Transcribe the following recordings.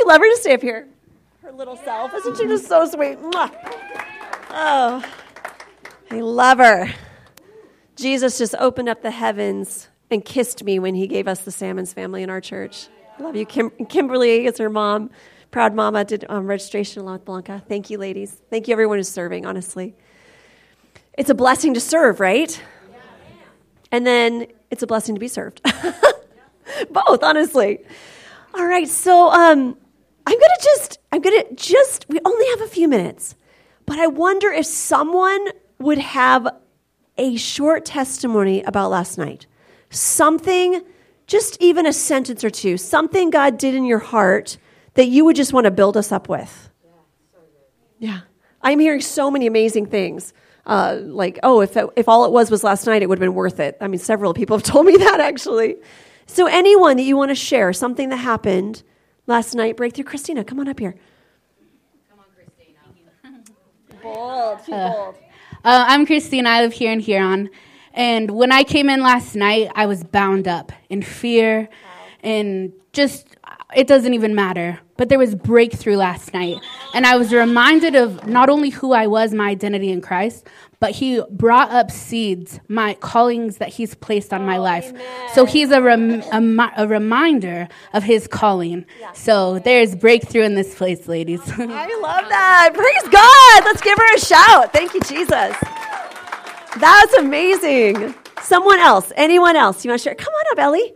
you love her to stay up here? Her little self. Isn't she just so sweet? Mwah. Oh, I love her. Jesus just opened up the heavens and kissed me when he gave us the Salmons family in our church. I love you. Kimberly is her mom. Proud mama did registration along with Blanca. Thank you, ladies. Thank you, everyone who's serving, honestly. It's a blessing to serve, right? And then it's a blessing to be served. Both, honestly. All right, so we only have a few minutes, but I wonder if someone would have a short testimony about last night. Something, just even a sentence or two, something God did in your heart that you would just want to build us up with. Yeah. I'm hearing so many amazing things. If all it was last night, it would have been worth it. I mean, several people have told me that, actually. So anyone that you want to share, something that happened last night, Breakthrough. Christina, come on up here. Come on, Christina. Bold. She's bold. I'm Christina. I live here in Huron. And when I came in last night, I was bound up in fear and just, it doesn't even matter. But there was breakthrough last night. And I was reminded of not only who I was, my identity in Christ, but he brought up seeds, my callings that he's placed on my life. Amen. So he's a reminder of his calling. Yeah. So there's breakthrough in this place, ladies. I love that. Praise God. Let's give her a shout. Thank you, Jesus. That's amazing. Someone else, anyone else? You want to share? Come on up, Ellie.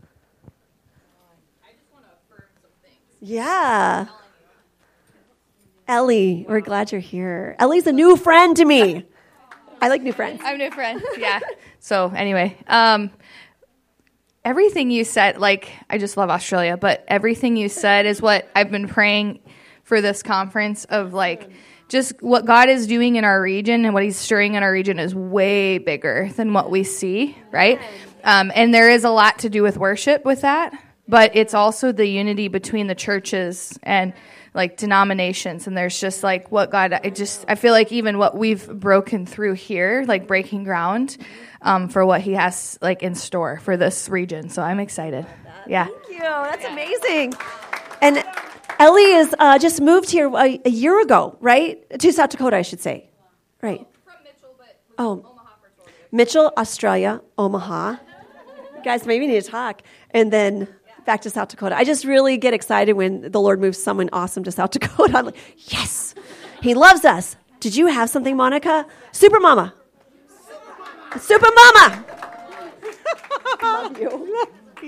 I just want to affirm some things. Yeah. Ellie, we're glad you're here. Ellie's a new friend to me. I like new friends. I'm new friends, yeah. So anyway, everything you said, I just love Australia, but everything you said is what I've been praying for this conference of just what God is doing in our region and what he's stirring in our region is way bigger than what we see, right? And there is a lot to do with worship with that, but it's also the unity between the churches and denominations, and there's just what God, I feel like even what we've broken through here, breaking ground for what he has in store for this region. So I'm excited. Yeah. Thank you. That's amazing. And Ellie is just moved here a year ago, right? To South Dakota, I should say. Right. From Mitchell, but Omaha for 4 years. Mitchell, Australia, Omaha. You guys maybe need to talk. And then back to South Dakota. I just really get excited when the Lord moves someone awesome to South Dakota. I'm like, yes, he loves us. Did you have something, Monica? Super Mama. Super Mama. Love you.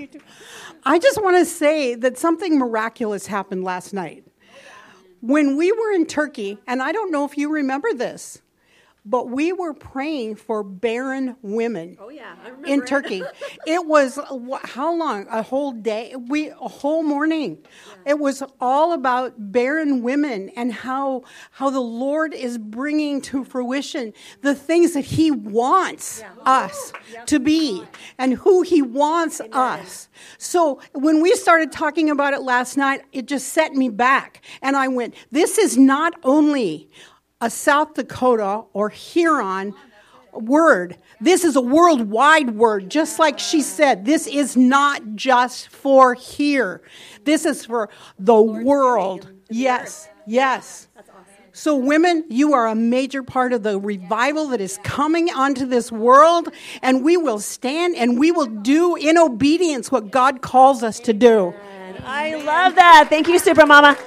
I just want to say that something miraculous happened last night. When we were in Turkey, and I don't know if you remember this, but we were praying for barren women. Oh, yeah, I remember. In Turkey. It was, how long? A whole day? A whole morning. Yeah. It was all about barren women and how the Lord is bringing to fruition the things that he wants us to be and who he wants us. So when we started talking about it last night, it just set me back. And I went, this is not only a South Dakota or Huron word. This is a worldwide word, just like she said. This is not just for here. This is for the world. Yes, yes. So women, you are a major part of the revival that is coming onto this world, and we will stand and we will do in obedience what God calls us to do. I love that. Thank you, Super Mama.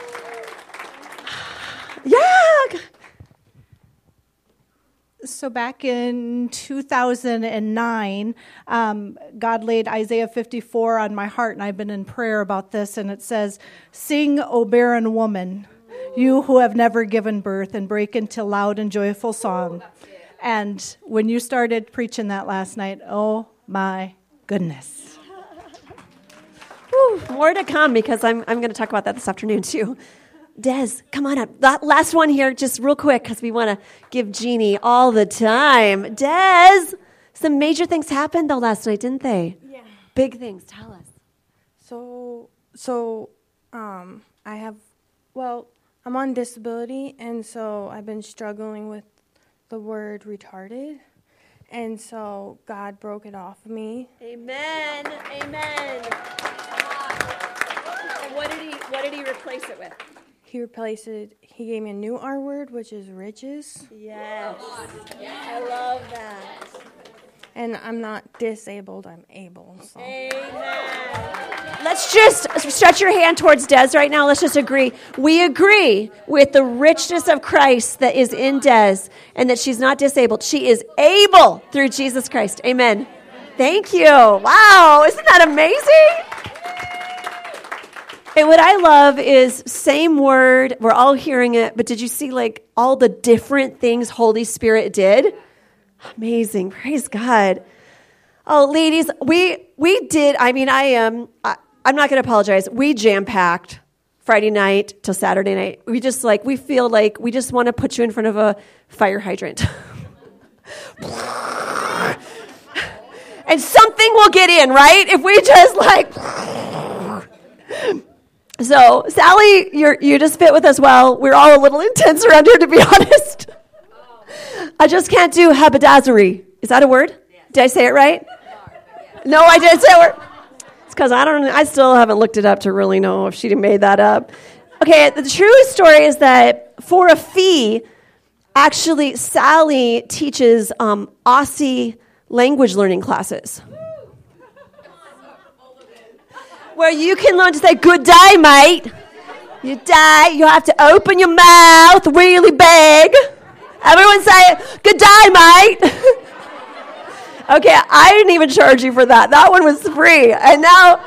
Yeah. So back in 2009, God laid Isaiah 54 on my heart, and I've been in prayer about this, and it says, "Sing, O barren woman, you who have never given birth, and break into loud and joyful song." And when you started preaching that last night, oh my goodness. Whew, more to come, because I'm going to talk about that this afternoon too. Des, come on up. That last one here, just real quick, because we want to give Jeannie all the time. Des, some major things happened, though, last night, didn't they? Yeah. Big things. Tell us. I'm on disability, and so I've been struggling with the word retarded, and so God broke it off of me. Amen. Amen. What did he replace it with? He gave me a new R word, which is riches. Yes. I love that. And I'm not disabled, I'm able. So. Amen. Let's just stretch your hand towards Des right now. Let's just agree. We agree with the richness of Christ that is in Des and that she's not disabled. She is able through Jesus Christ. Amen. Thank you. Wow. Isn't that amazing? And what I love is same word. We're all hearing it. But did you see like all the different things Holy Spirit did? Amazing. Praise God. Oh, ladies, we did. I mean, I'm not going to apologize. We jam-packed Friday night till Saturday night. We feel like we just want to put you in front of a fire hydrant. And something will get in, right? If we just So, Sally, you just fit with us well. We're all a little intense around here, to be honest. I just can't do haberdashery. Is that a word? Yes. Did I say it right? No, I didn't say it. It's because I still haven't looked it up to really know if she made that up. Okay, the true story is that for a fee, actually, Sally teaches Aussie language learning classes. Where you can learn to say, good day, mate. You day, you have to open your mouth really big. Everyone say, good day, mate. Okay, I didn't even charge you for that. That one was free. And now,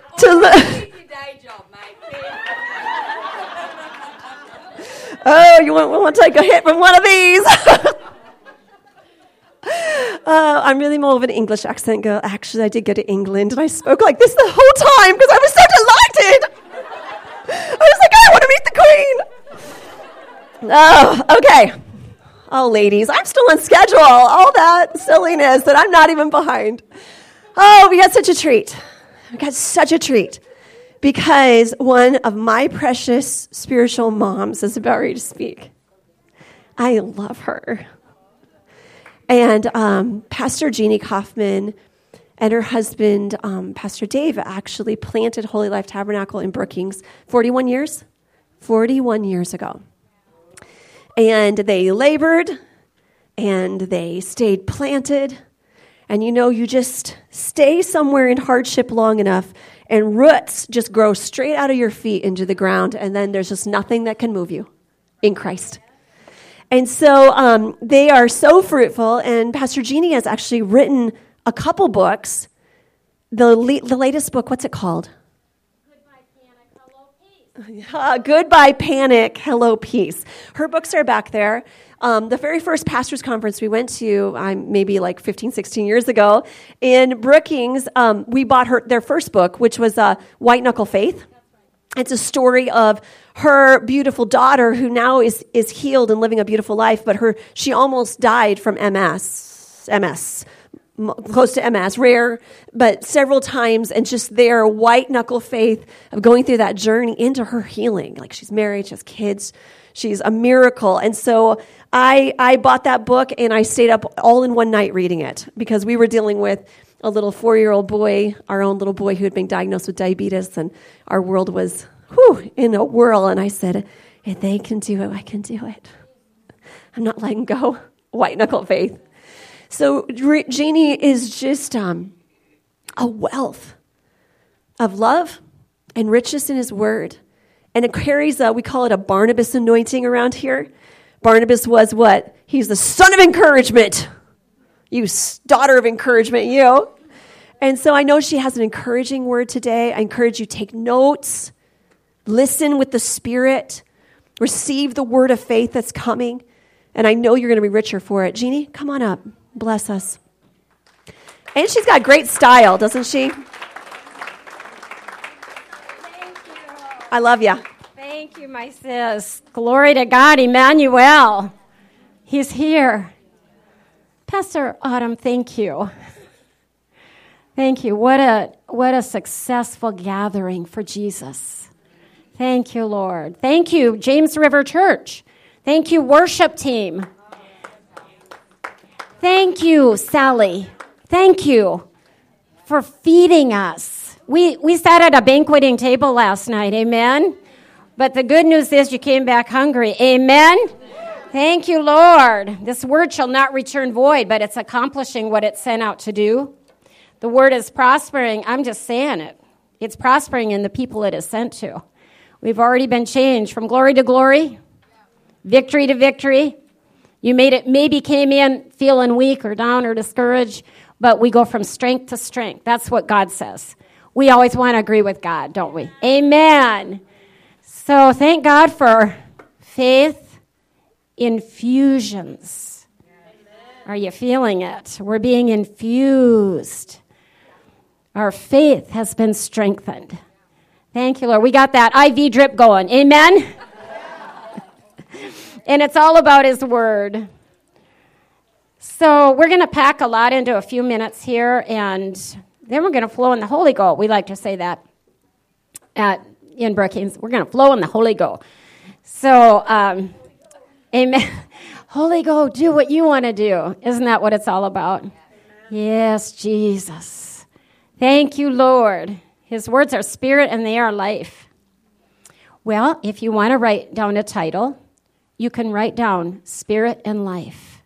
oh, you want to take a hit from one of these? I'm really more of an English accent girl. Actually, I did go to England, and I spoke like this the whole time because I was so delighted. I was like, I want to meet the Queen. Oh, okay. Oh, ladies, I'm still on schedule. All that silliness that I'm not even behind. Oh, we got such a treat. We got such a treat because one of my precious spiritual moms is about ready to speak. I love her. And Pastor Jeannie Kaufman and her husband, Pastor Dave, actually planted Holy Life Tabernacle in Brookings 41 years ago. And they labored, and they stayed planted. And you just stay somewhere in hardship long enough, and roots just grow straight out of your feet into the ground, and then there's just nothing that can move you in Christ. And so they are so fruitful, and Pastor Jeannie has actually written a couple books. The latest book, what's it called? Goodbye Panic, Hello Peace. Her books are back there. The very first pastors' conference we went to, maybe like 15, 16 years ago, in Brookings, we bought their first book, which was White Knuckle Faith. It's a story of her beautiful daughter who now is healed and living a beautiful life, but she almost died from MS. Close to MS, rare, but several times, and just their white knuckle faith of going through that journey into her healing. Like she's married, she has kids, she's a miracle. And so I bought that book and I stayed up all in one night reading it because we were dealing with a little 4-year-old boy, our own little boy who had been diagnosed with diabetes, and our world was in a whirl. And I said, if they can do it, I can do it. I'm not letting go. White knuckle faith. So Jeannie is just a wealth of love and richness in his word. And it carries, we call it a Barnabas anointing around here. Barnabas was what? He's the son of encouragement. You daughter of encouragement, you. And so I know she has an encouraging word today. I encourage you, take notes, listen with the Spirit, receive the word of faith that's coming. And I know you're going to be richer for it. Jeannie, come on up. Bless us. And she's got great style, doesn't she? Thank you. I love you. Thank you, my sis. Glory to God, Emmanuel. He's here. Pastor Autumn, thank you. Thank you. What a successful gathering for Jesus. Thank you, Lord. Thank you, James River Church. Thank you, worship team. Thank you, Sally. Thank you for feeding us. We sat at a banqueting table last night, amen? But the good news is you came back hungry. Amen? Thank you, Lord. This word shall not return void, but it's accomplishing what it's sent out to do. The word is prospering. I'm just saying it. It's prospering in the people it is sent to. We've already been changed from glory to glory, victory to victory. You maybe came in feeling weak or down or discouraged, but we go from strength to strength. That's what God says. We always want to agree with God, don't we? Amen. So thank God for faith infusions. Are you feeling it? We're being infused. Our faith has been strengthened. Thank you, Lord. We got that IV drip going. Amen? And it's all about His Word. So we're going to pack a lot into a few minutes here, and then we're going to flow in the Holy Ghost. We like to say that in Brookings. We're going to flow in the Holy Ghost. So, amen. Holy Ghost, do what you want to do. Isn't that what it's all about? Amen. Yes, Jesus. Thank you, Lord. His words are spirit and they are life. Well, if you want to write down a title, you can write down Spirit and Life.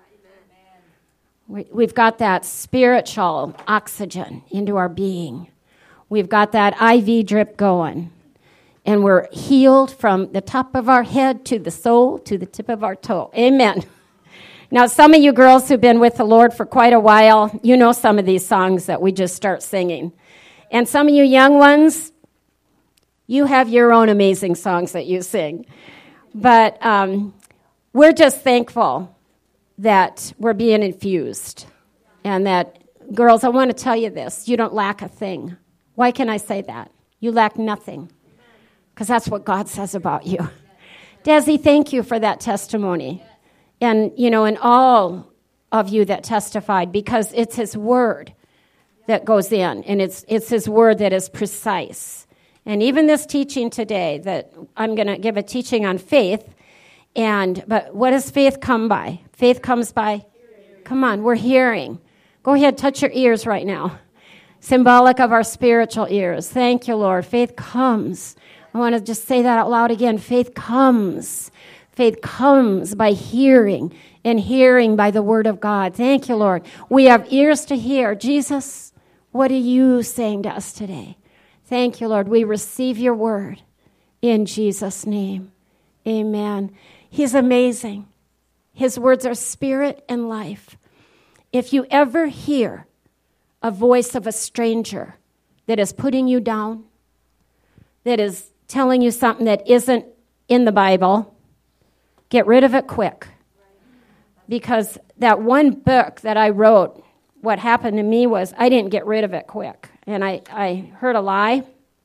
We've got that spiritual oxygen into our being. We've got that IV drip going. And we're healed from the top of our head to the sole, to the tip of our toe. Amen. Now, some of you girls who've been with the Lord for quite a while, you know some of these songs that we just start singing. And some of you young ones, you have your own amazing songs that you sing. But we're just thankful that we're being infused. And that, girls, I want to tell you this. You don't lack a thing. Why can I say that? You lack nothing. Because that's what God says about you. Desi, thank you for that testimony. And, and all of you that testified, because it's His Word that goes in, and it's His Word that is precise. And even this teaching today, that I'm going to give a teaching on faith, but what does faith come by? Faith comes by, come on, we're hearing. Go ahead, touch your ears right now. Symbolic of our spiritual ears. Thank you, Lord. Faith comes. I want to just say that out loud again. Faith comes. Faith comes by hearing, and hearing by the Word of God. Thank you, Lord. We have ears to hear. Jesus, what are you saying to us today? Thank you, Lord. We receive your word in Jesus' name. Amen. He's amazing. His words are spirit and life. If you ever hear a voice of a stranger that is putting you down, that is telling you something that isn't in the Bible, get rid of it quick. Because that one book that I wrote, what happened to me was I didn't get rid of it quick. And I heard a lie.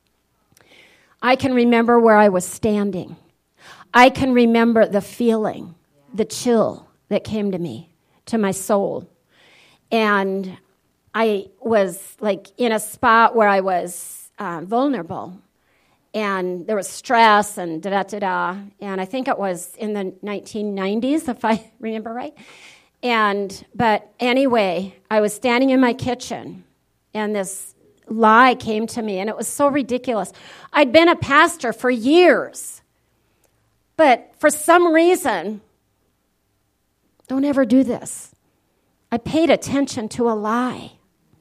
I can remember where I was standing. I can remember the feeling, the chill that came to me, to my soul. And I was like in a spot where I was vulnerable. And there was stress and da-da-da-da. And I think it was in the 1990s, if I remember right. But anyway, I was standing in my kitchen, and this lie came to me, and it was so ridiculous. I'd been a pastor for years. But for some reason, don't ever do this. I paid attention to a lie.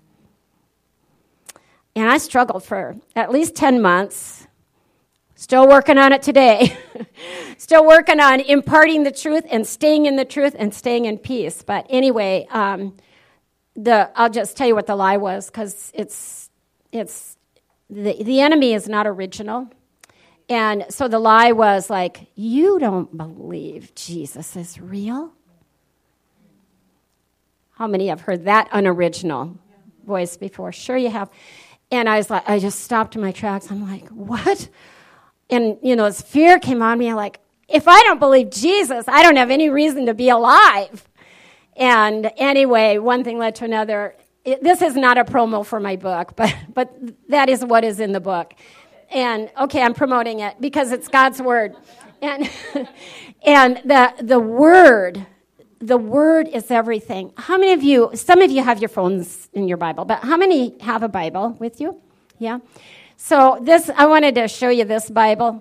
And I struggled for at least 10 months. Still working on it today. Still working on imparting the truth and staying in the truth and staying in peace. But anyway, I'll just tell you what the lie was, because the enemy is not original. And so the lie was like, you don't believe Jesus is real? How many have heard that unoriginal voice before? Sure you have. And I just stopped in my tracks. I'm like, what? And, this fear came on me. I'm like, if I don't believe Jesus, I don't have any reason to be alive. And anyway, one thing led to another. This is not a promo for my book, but that is what is in the book. And, okay, I'm promoting it because it's God's Word. And the Word is everything. How many of you, some of you have your phones in your Bible, but how many have a Bible with you? Yeah? So I wanted to show you this Bible.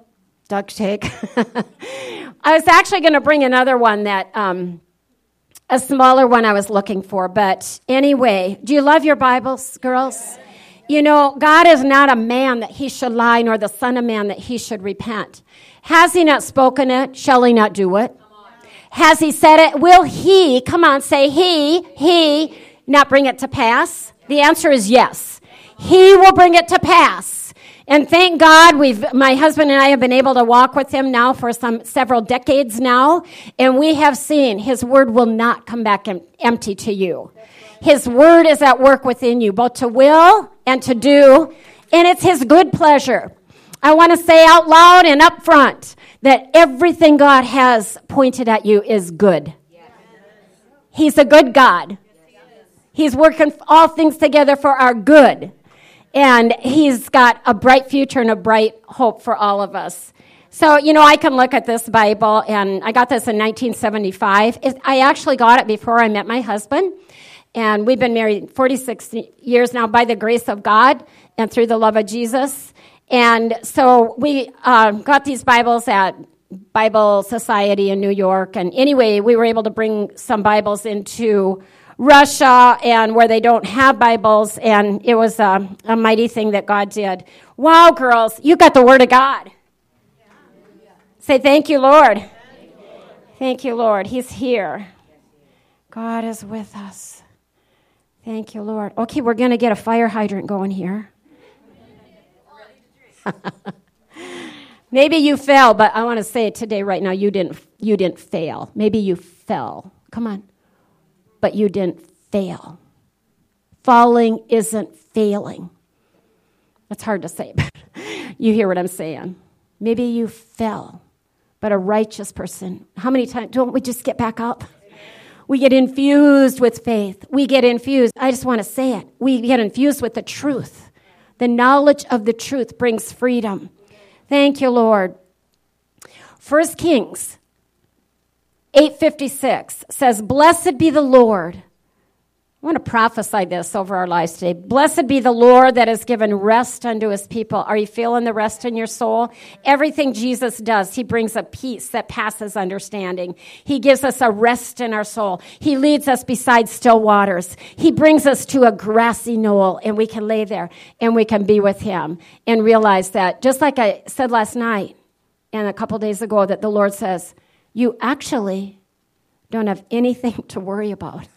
duct tape. I was actually going to bring another one that, a smaller one I was looking for. But anyway, do you love your Bibles, girls? You know, God is not a man that he should lie, nor the son of man that he should repent. Has he not spoken it? Shall he not do it? Has he said it? Will he, come on, say he not bring it to pass? The answer is yes. He will bring it to pass. And thank God my husband and I have been able to walk with him now for several decades now. And we have seen his word will not come back empty to you. His word is at work within you, both to will and to do. And it's his good pleasure. I want to say out loud and up front that everything God has pointed at you is good. He's a good God. He's working all things together for our good. And he's got a bright future and a bright hope for all of us. So, you know, I can look at this Bible, and I got this in 1975. I actually got it before I met my husband. And we've been married 46 years now by the grace of God and through the love of Jesus. And so we got these Bibles at Bible Society in New York. And anyway, we were able to bring some Bibles into Russia and where they don't have Bibles. And it was a mighty thing that God did. Wow, girls, you got the Word of God. Say, thank you, Lord. Thank you, Lord. He's here. God is with us. Thank you, Lord. Okay, we're going to get a fire hydrant going here. Maybe you fell, but I want to say it today, right now, you didn't fail. Maybe you fell. Come on. But you didn't fail. Falling isn't failing. That's hard to say, but you hear what I'm saying. Maybe you fell, but a righteous person. How many times don't we just get back up? We get infused with faith. We get infused. I just want to say it. We get infused with the truth. The knowledge of the truth brings freedom. Thank you, Lord. 1 Kings 8:56 says, "Blessed be the Lord." I want to prophesy this over our lives today. Blessed be the Lord that has given rest unto his people. Are you feeling the rest in your soul? Everything Jesus does, he brings a peace that passes understanding. He gives us a rest in our soul. He leads us beside still waters. He brings us to a grassy knoll, and we can lay there, and we can be with him and realize that, just like I said last night and a couple days ago, that the Lord says, you actually don't have anything to worry about.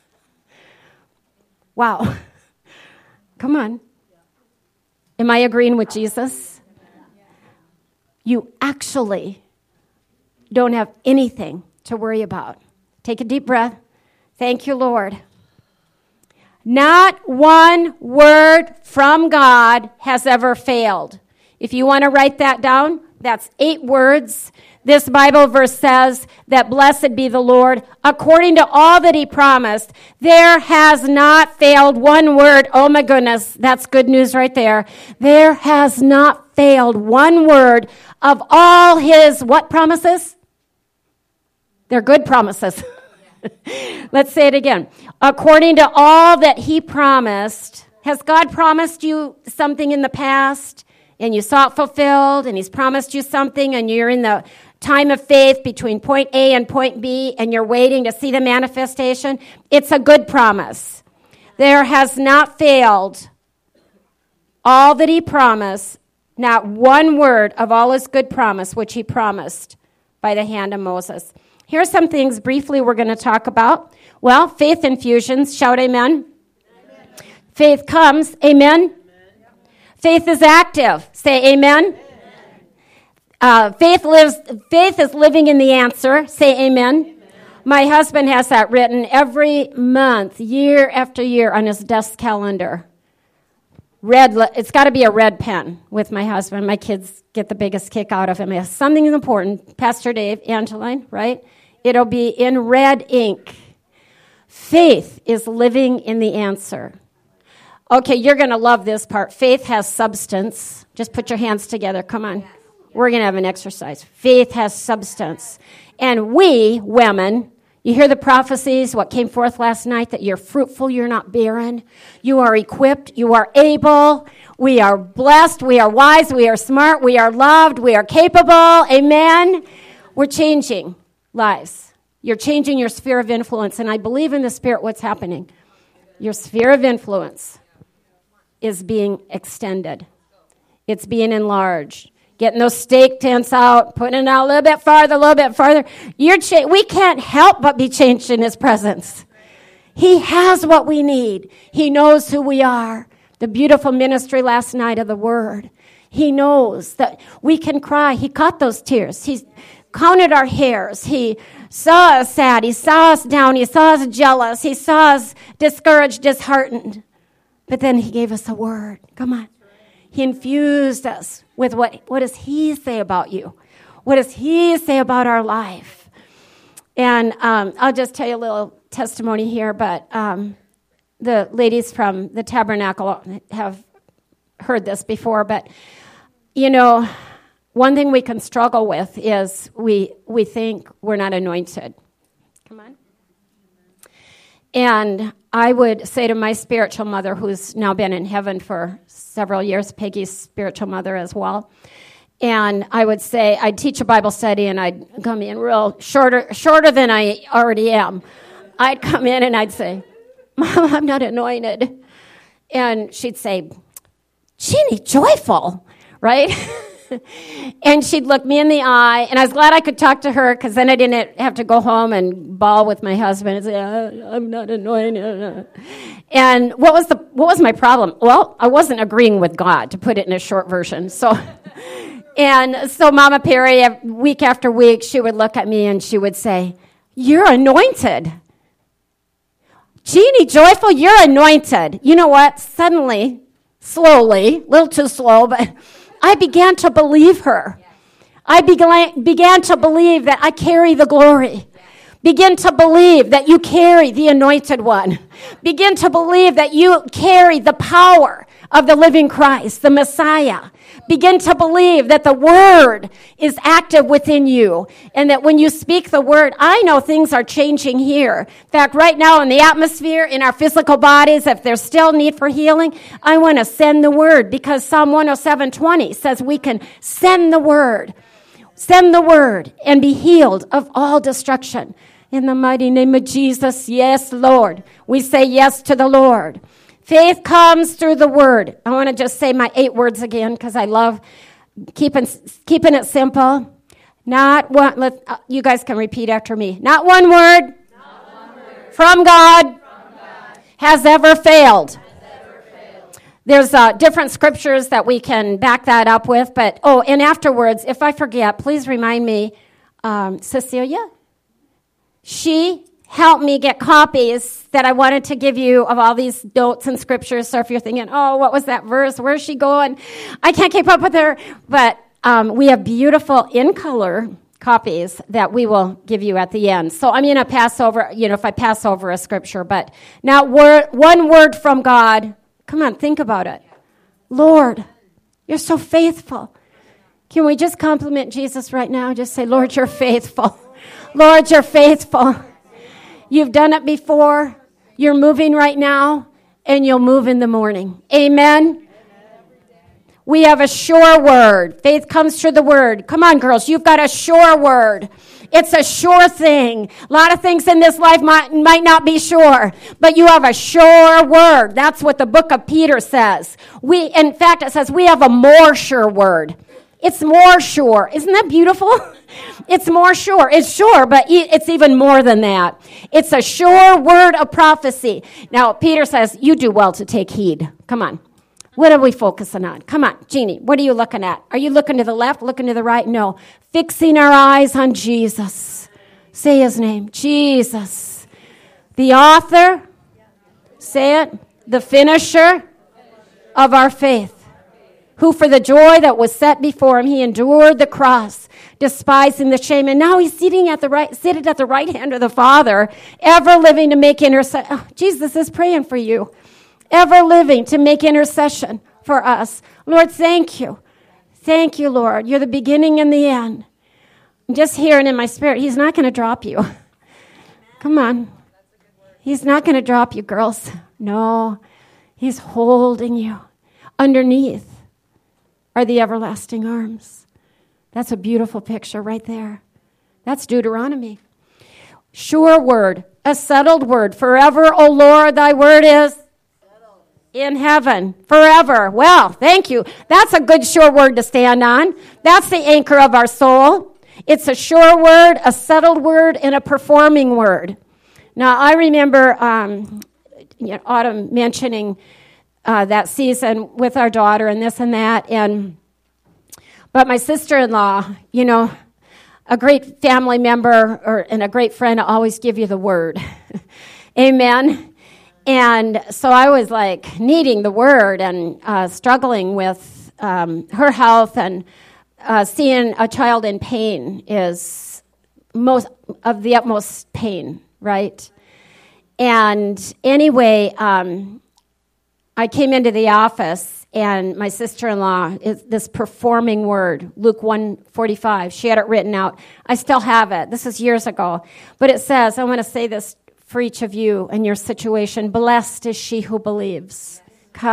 Wow. Come on. Am I agreeing with Jesus? You actually don't have anything to worry about. Take a deep breath. Thank you, Lord. Not one word from God has ever failed. If you want to write that down, that's 8 words. This Bible verse says that blessed be the Lord. According to all that he promised, there has not failed one word. Oh my goodness, that's good news right there. There has not failed one word of all his what promises? They're good promises. Let's say it again. According to all that he promised, has God promised you something in the past and you saw it fulfilled, and he's promised you something and you're in the time of faith between point A and point B, and you're waiting to see the manifestation? It's a good promise. There has not failed all that he promised, not one word of all his good promise, which he promised by the hand of Moses. Here's some things briefly we're going to talk about. Well, faith infusions. Shout amen. Amen. Faith comes. Amen. Amen. Faith is active. Say amen. Faith is living in the answer. Say amen. Amen. My husband has that written every month, year after year, on his desk calendar. It's got to be a red pen with my husband. My kids get the biggest kick out of him. If something is important, Pastor Dave, Angeline, right? It'll be in red ink. Faith is living in the answer. Okay, you're going to love this part. Faith has substance. Just put your hands together. Come on. We're going to have an exercise. Faith has substance. And we, women, You hear the prophecies, what came forth last night, that you're fruitful, you're not barren. You are equipped, you are able, we are blessed, we are wise, we are smart, we are loved, we are capable. Amen? We're changing lives. You're changing your sphere of influence, and I believe in the Spirit what's happening. Your sphere of influence is being extended. It's being enlarged. Getting those stake tents out, putting it out a little bit farther. We can't help but be changed in His presence. He has what we need. He knows who we are. The beautiful ministry last night of the Word. He knows that we can cry. He caught those tears. He counted our hairs. He saw us sad. He saw us down. He saw us jealous. He saw us discouraged, disheartened. But then He gave us a word. Come on. He infused us with what does He say about you? What does He say about our life? And I'll just tell you a little testimony here, but the ladies from the Tabernacle have heard this before, but, one thing we can struggle with is we think we're not anointed. Come on. And I would say to my spiritual mother, who's now been in heaven for several years, Peggy's spiritual mother as well, and I would say, I'd teach a Bible study, and I'd come in real shorter than I already am. I'd come in and I'd say, Mom, I'm not anointed. And she'd say, Jeannie, joyful, right? And she'd look me in the eye, and I was glad I could talk to her, because then I didn't have to go home and bawl with my husband and say, I'm not anointed. And what was my problem? Well, I wasn't agreeing with God, to put it in a short version. So Mama Perry, week after week, she would look at me and she would say, you're anointed. Jeannie, joyful, you're anointed. You know what? Suddenly, slowly, a little too slow, but I began to believe her. I began to believe that I carry the glory. Begin to believe that you carry the anointed one. Begin to believe that you carry the power of the living Christ, the Messiah. Begin to believe that the word is active within you, and that when you speak the word, I know things are changing here. In fact, right now in the atmosphere, in our physical bodies, if there's still need for healing, I want to send the word, because Psalm 107:20 says we can send the word and be healed of all destruction. In the mighty name of Jesus, yes, Lord. We say yes to the Lord. Faith comes through the word. I want to just say my 8 words again, because I love keeping it simple. Not one. You guys can repeat after me. Not one word, from God has ever failed. There's different scriptures that we can back that up with. But and afterwards, if I forget, please remind me, Cecilia. She helped me get copies that I wanted to give you of all these notes and scriptures. So if you're thinking, what was that verse? Where's she going? I can't keep up with her. But we have beautiful in-color copies that we will give you at the end. So I'm going to pass over, if I pass over a scripture. But now one word from God. Come on, think about it. Lord, you're so faithful. Can we just compliment Jesus right now? Just say, Lord, you're faithful. Lord, you're faithful. You've done it before. You're moving right now, and you'll move in the morning. Amen? We have a sure word. Faith comes through the word. Come on, girls. You've got a sure word. It's a sure thing. A lot of things in this life might not be sure, but you have a sure word. That's what the book of Peter says. In fact, it says we have a more sure word. It's more sure. Isn't that beautiful? It's more sure. It's sure, but it's even more than that. It's a sure word of prophecy. Now, Peter says, you do well to take heed. Come on. What are we focusing on? Come on, Jeannie, what are you looking at? Are you looking to the left, looking to the right? No. Fixing our eyes on Jesus. Say his name. Jesus. The author. Say it. The finisher of our faith. Who for the joy that was set before him, he endured the cross, despising the shame. And now he's seated at the right hand of the Father, ever living to make intercession. Oh, Jesus is praying for you. Ever living to make intercession for us. Lord, thank you. Thank you, Lord. You're the beginning and the end. I'm just hearing in my spirit, he's not going to drop you. Come on. He's not going to drop you, girls. No. He's holding you. Underneath are the everlasting arms. That's a beautiful picture right there. That's Deuteronomy. Sure word, a settled word. Forever, O Lord, thy word is in heaven. Forever. Well, thank you. That's a good sure word to stand on. That's the anchor of our soul. It's a sure word, a settled word, and a performing word. Now, I remember Autumn mentioning that season with our daughter and this and that. But my sister-in-law, a great family member and a great friend always give you the word. Amen. And so I was like needing the word and struggling with her health, and seeing a child in pain is most of the utmost pain, right? And anyway, I came into the office, and my sister-in-law is this performing word, Luke 1:45. She had it written out. I still have it. This is years ago. But it says, I want to say this for each of you in your situation. Blessed is she who believes.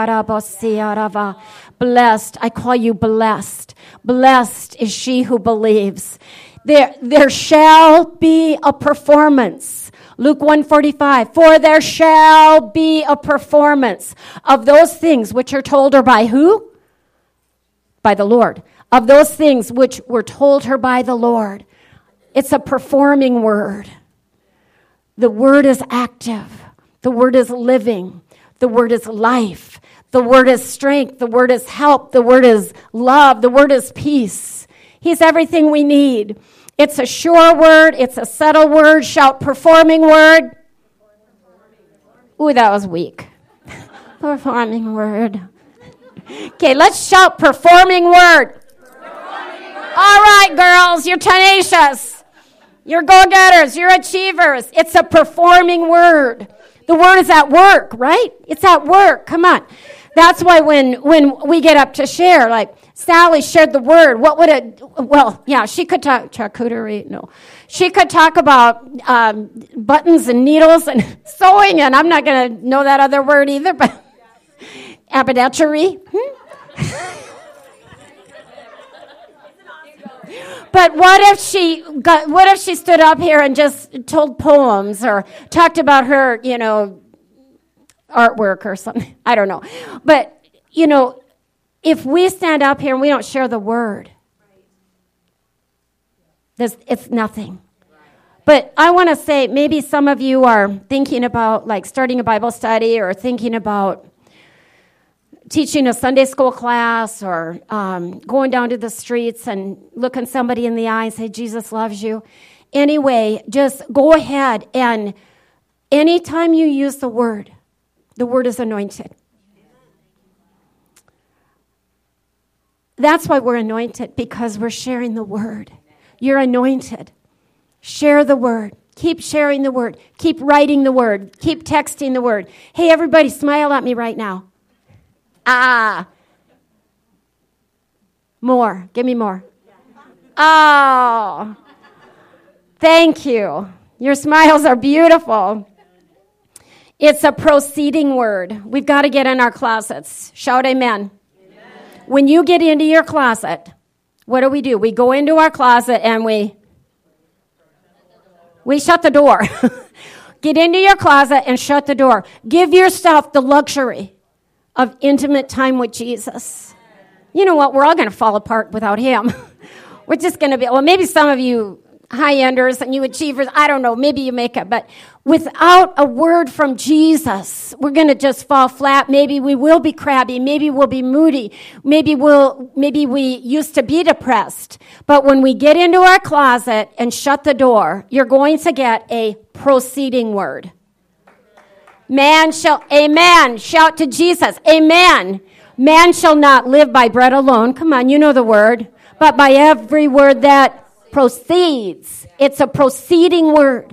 Blessed. I call you blessed. Blessed is she who believes. There shall be a performance. Luke 1:45, for there shall be a performance of those things which are told her by who? By the Lord. Of those things which were told her by the Lord. It's a performing word. The word is active. The word is living. The word is life. The word is strength. The word is help. The word is love. The word is peace. He's everything we need. It's a sure word. It's a settled word. Shout performing word. Ooh, that was weak. Performing word. Okay, let's shout performing word. All right, girls, you're tenacious. You're go-getters. You're achievers. It's a performing word. The word is at work, right? It's at work. Come on. That's why when we get up to share, like Sally shared the word, what would it, well, yeah, she could talk, charcuterie, no. She could talk about buttons and needles and sewing, and I'm not going to know that other word either, but haberdashery. But what if she stood up here and just told poems or talked about her, artwork or something? I don't know. But, if we stand up here and we don't share the word, it's nothing. But I want to say, maybe some of you are thinking about like starting a Bible study or thinking about teaching a Sunday school class or going down to the streets and looking somebody in the eye and say, Jesus loves you. Anyway, just go ahead, and anytime you use the word is anointed. That's why we're anointed, because we're sharing the word. You're anointed. Share the word. Keep sharing the word. Keep writing the word. Keep texting the word. Hey, everybody, smile at me right now. More. Give me more. Oh, thank you. Your smiles are beautiful. It's a proceeding word. We've got to get in our closets. Shout amen. When you get into your closet, what do? We go into our closet and we shut the door. Get into your closet and shut the door. Give yourself the luxury of intimate time with Jesus. You know what? We're all going to fall apart without him. We're just going to be, well, maybe some of you high-enders and you achievers, I don't know, maybe you make it, but without a word from Jesus, we're going to just fall flat. Maybe we will be crabby. Maybe we'll be moody. Maybe we used to be depressed. But when we get into our closet and shut the door, you're going to get a proceeding word. Amen. Shout to Jesus. Amen. Man shall not live by bread alone. Come on, you know the word. But by every word that proceeds. It's a proceeding word.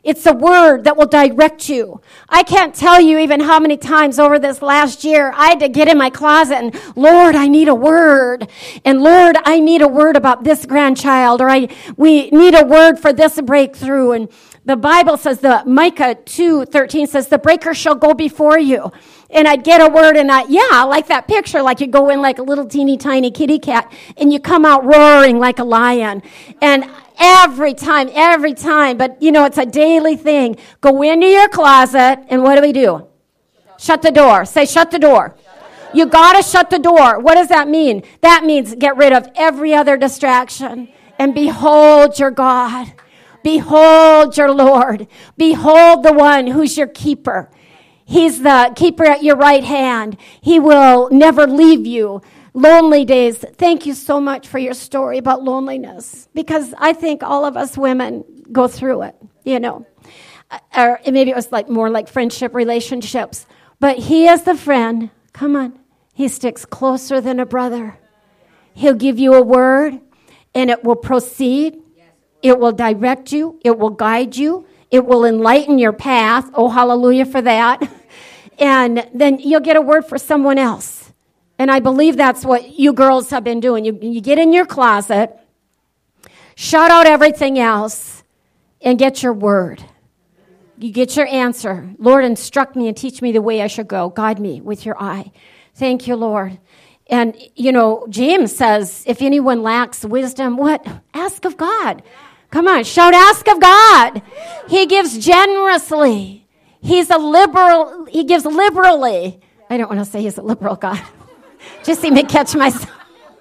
It's a word that will direct you. I can't tell you even how many times over this last year I had to get in my closet and, Lord, I need a word. And Lord, I need a word about this grandchild, or we need a word for this breakthrough. And the Bible says, Micah 2:13 says, the breaker shall go before you. And I'd get a word and I like that picture, like you go in like a little teeny tiny kitty cat and you come out roaring like a lion. And every time, but it's a daily thing. Go into your closet and what do? Shut the door. Say, shut the door. You gotta shut the door. What does that mean? That means get rid of every other distraction and behold your God. Behold your Lord. Behold the one who's your keeper. He's the keeper at your right hand. He will never leave you. Lonely days. Thank you so much for your story about loneliness, because I think all of us women go through it, Or maybe it was more like friendship relationships. But he is the friend. Come on. He sticks closer than a brother. He'll give you a word, and it will proceed. It will direct you. It will guide you. It will enlighten your path. Oh, hallelujah for that. And then you'll get a word for someone else. And I believe that's what you girls have been doing. You get in your closet, shut out everything else, and get your word. You get your answer. Lord, instruct me and teach me the way I should go. Guide me with your eye. Thank you, Lord. And, James says, if anyone lacks wisdom, what? Ask of God. Come on, shout, ask of God. He gives generously. He's a liberal. He gives liberally. I don't want to say he's a liberal God. Just see me catch myself.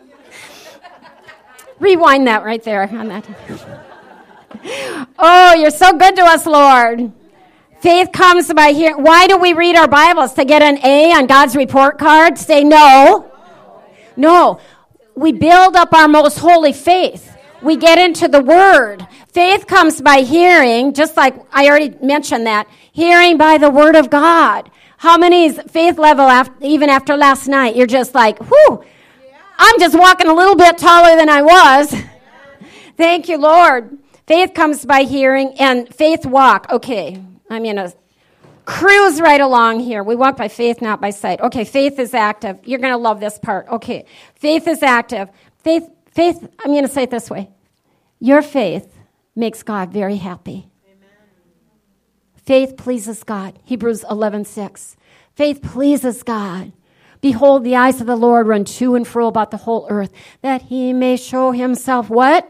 Rewind that right there on that. Oh, you're so good to us, Lord. Faith comes by hearing. Why do we read our Bibles? To get an A on God's report card? Say no. No. We build up our most holy faith. We get into the Word. Faith comes by hearing, just like I already mentioned that. Hearing by the Word of God. How many's faith level, even after last night, you're just like, whew, I'm just walking a little bit taller than I was. Thank you, Lord. Faith comes by hearing, and faith walk. Okay, I'm going to cruise right along here. We walk by faith, not by sight. Okay, faith is active. You're going to love this part. Okay, faith is active. Faith, I'm going to say it this way. Your faith makes God very happy. Amen. Faith pleases God. Hebrews 11:6. Faith pleases God. Behold, the eyes of the Lord run to and fro about the whole earth, that he may show himself what?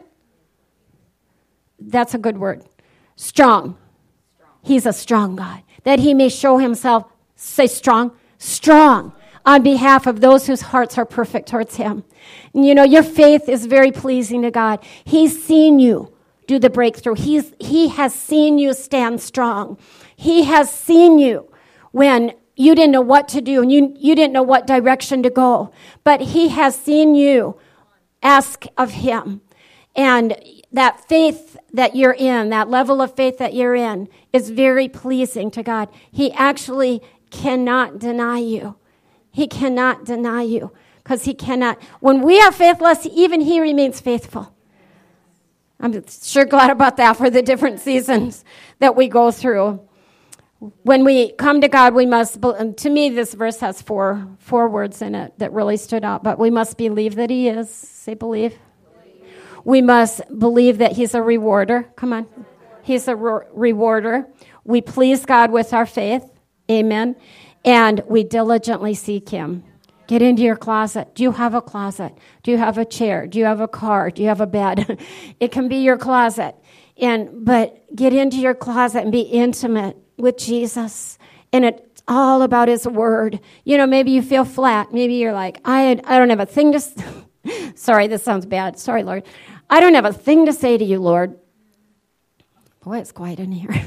That's a good word. Strong. He's a strong God. That he may show himself, say strong, on behalf of those whose hearts are perfect towards him. And your faith is very pleasing to God. He's seen you do the breakthrough. He has seen you stand strong. He has seen you when you didn't know what to do and you didn't know what direction to go. But he has seen you ask of him. And that faith that you're in, that level of faith that you're in, is very pleasing to God. He actually cannot deny you. He cannot deny you because he cannot. When we are faithless, even he remains faithful. I'm sure glad about that for the different seasons that we go through. When we come to God, we must, to me, this verse has four words in it that really stood out, but we must believe that he is. Say believe. We must believe that he's a rewarder. Come on. He's a rewarder. We please God with our faith. Amen. And we diligently seek him. Get into your closet. Do you have a closet? Do you have a chair? Do you have a car? Do you have a bed? It can be your closet. But get into your closet and be intimate with Jesus. And it's all about his word. Maybe you feel flat. Maybe you're like, I don't have a thing to... Sorry, this sounds bad. Sorry, Lord. I don't have a thing to say to you, Lord. Boy, it's quiet in here.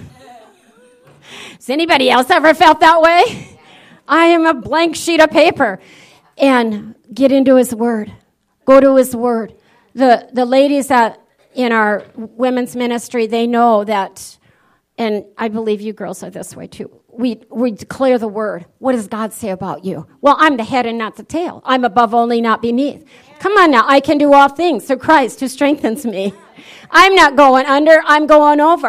Has anybody else ever felt that way? I am a blank sheet of paper. And get into his word. Go to his word. The ladies that in our women's ministry, they know that, and I believe you girls are this way too. We declare the word. What does God say about you? Well, I'm the head and not the tail. I'm above only, not beneath. Come on now. I can do all things through Christ who strengthens me. I'm not going under. I'm going over.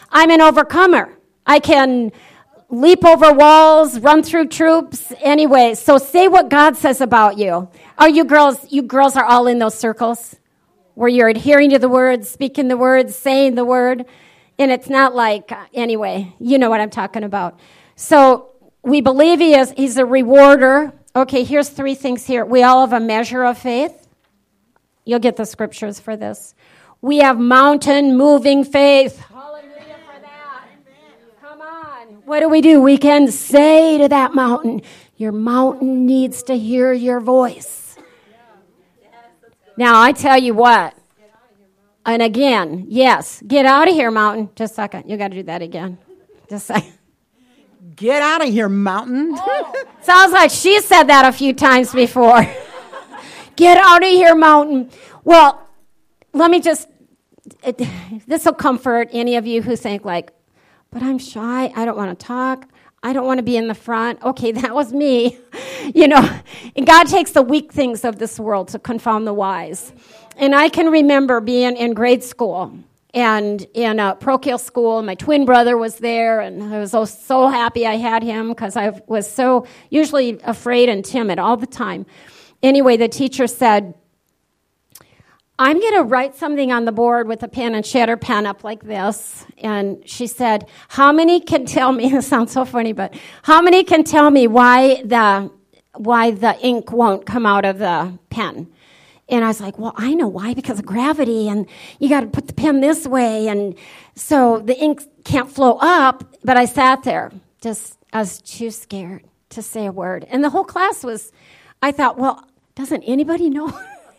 I'm an overcomer. I can leap over walls, run through troops. Anyway, so say what God says about you. Are you girls are all in those circles where you're adhering to the word, speaking the word, saying the word. And it's not like, anyway, you know what I'm talking about. So we believe he's a rewarder. Okay, here's 3 things here. We all have a measure of faith. You'll get the scriptures for this. We have mountain-moving faith. Hallelujah for that. Come on. What do? We can say to that mountain, your mountain needs to hear your voice. Now, I tell you what. And again, yes, get out of here, mountain. Just a second. You got to do that again. Just a second. Get out of here, mountain. Sounds like she said that a few times before. Get out of here, mountain. Well, let me just, this will comfort any of you who think like, but I'm shy. I don't want to talk. I don't want to be in the front. Okay, that was me. And God takes the weak things of this world to confound the wise. And I can remember being in grade school and in a parochial school. My twin brother was there, and I was so happy I had him because I was so usually afraid and timid all the time. Anyway, the teacher said, I'm going to write something on the board with a pen, and she had her pen up like this. And she said, how many can tell me, it sounds so funny, but how many can tell me why the ink won't come out of the pen? And I was like, well, I know why, because of gravity, and you got to put the pen this way, and so the ink can't flow up. But I sat there, I was too scared to say a word. And the whole class I thought, well, doesn't anybody know?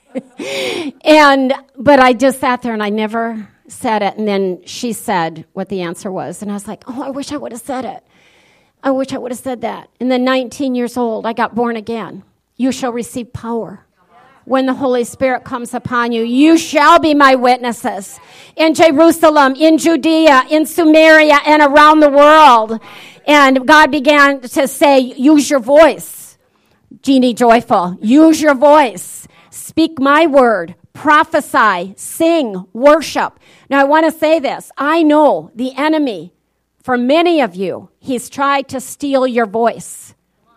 But I just sat there, and I never said it. And then she said what the answer was, and I was like, oh, I wish I would have said it. I wish I would have said that. And then 19 years old, I got born again. You shall receive power. When the Holy Spirit comes upon you, you shall be my witnesses in Jerusalem, in Judea, in Samaria, and around the world. And God began to say, use your voice, Jeannie Joyful. Use your voice. Speak my word. Prophesy. Sing. Worship. Now, I want to say this. I know the enemy, for many of you, he's tried to steal your voice.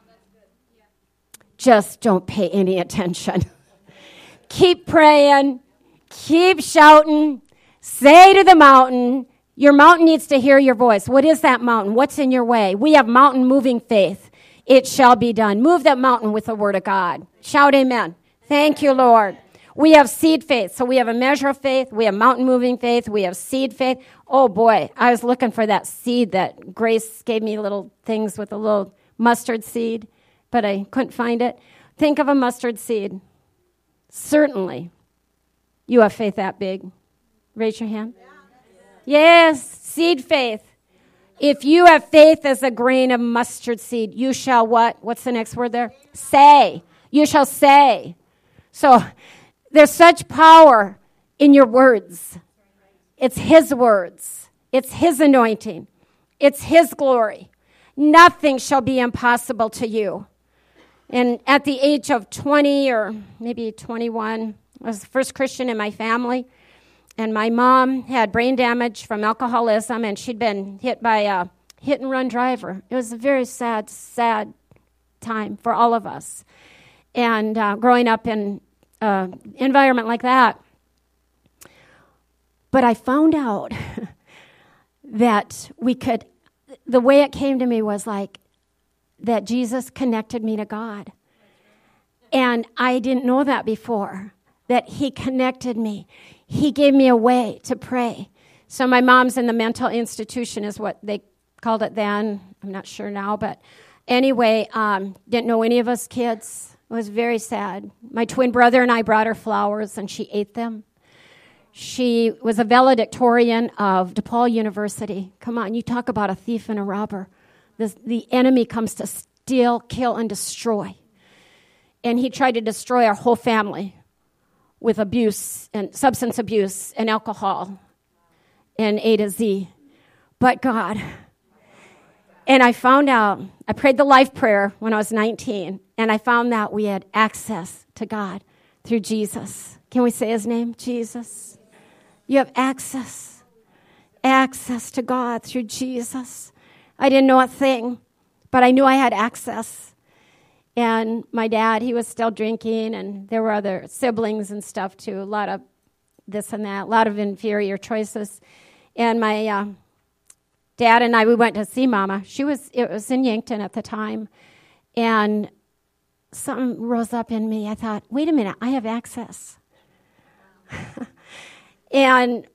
Just don't pay any attention. Keep praying, keep shouting, say to the mountain, your mountain needs to hear your voice. What is that mountain? What's in your way? We have mountain moving faith. It shall be done. Move that mountain with the word of God. Shout amen. Thank you, Lord. We have seed faith. So we have a measure of faith. We have mountain moving faith. We have seed faith. Oh boy, I was looking for that seed that Grace gave me little things with a little mustard seed, but I couldn't find it. Think of a mustard seed. Certainly, you have faith that big. Raise your hand. Yes, seed faith. If you have faith as a grain of mustard seed, you shall what? What's the next word there? Say. You shall say. So there's such power in your words. It's His words. It's His anointing. It's His glory. Nothing shall be impossible to you. And at the age of 20 or maybe 21, I was the first Christian in my family. And my mom had brain damage from alcoholism, and she'd been hit by a hit-and-run driver. It was a very sad, sad time for all of us. And growing up in an environment like that. But I found out that the way it came to me was like, that Jesus connected me to God. And I didn't know that before, that He connected me. He gave me a way to pray. So my mom's in the mental institution is what they called it then. I'm not sure now, but anyway, didn't know any of us kids. It was very sad. My twin brother and I brought her flowers, and she ate them. She was a valedictorian of DePaul University. Come on, you talk about a thief and a robber. The enemy comes to steal, kill, and destroy. And he tried to destroy our whole family with abuse and substance abuse and alcohol and A to Z. But God. And I found out, I prayed the life prayer when I was 19, and I found that we had access to God through Jesus. Can we say His name? Jesus. You have access. access to God through Jesus. I didn't know a thing, but I knew I had access. And my dad, he was still drinking, and there were other siblings and stuff too, a lot of this and that, a lot of inferior choices. And my dad and I, we went to see Mama. It was in Yankton at the time. And something rose up in me. I thought, wait a minute, I have access. And